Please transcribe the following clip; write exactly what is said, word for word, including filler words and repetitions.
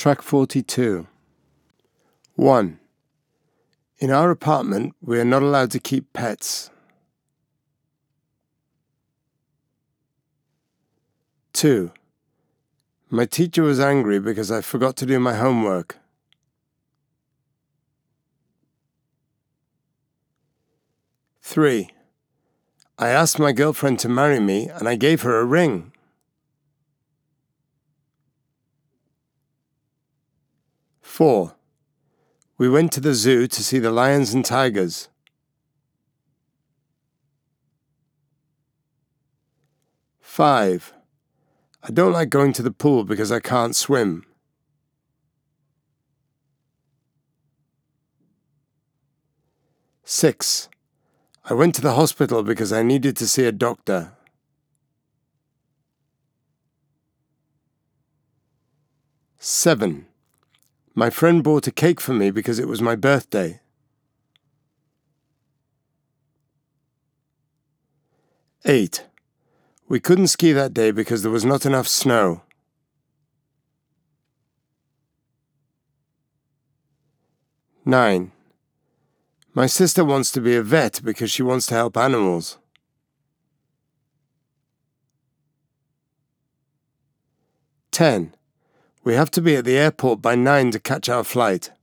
Track forty-two. one. In our apartment, we are not allowed to keep pets. two. My teacher was angry because I forgot to do my homework. three. I asked my girlfriend to marry me and I gave her a ring. four. We went to the zoo to see the lions and tigers. five. I don't like going to the pool because I can't swim. six. I went to the hospital because I needed to see a doctor. seven. My friend bought a cake for me because it was my birthday. eight. We couldn't ski that day because there was not enough snow. nine. My sister wants to be a vet because she wants to help animals. ten. We have to be at the airport by nine to catch our flight.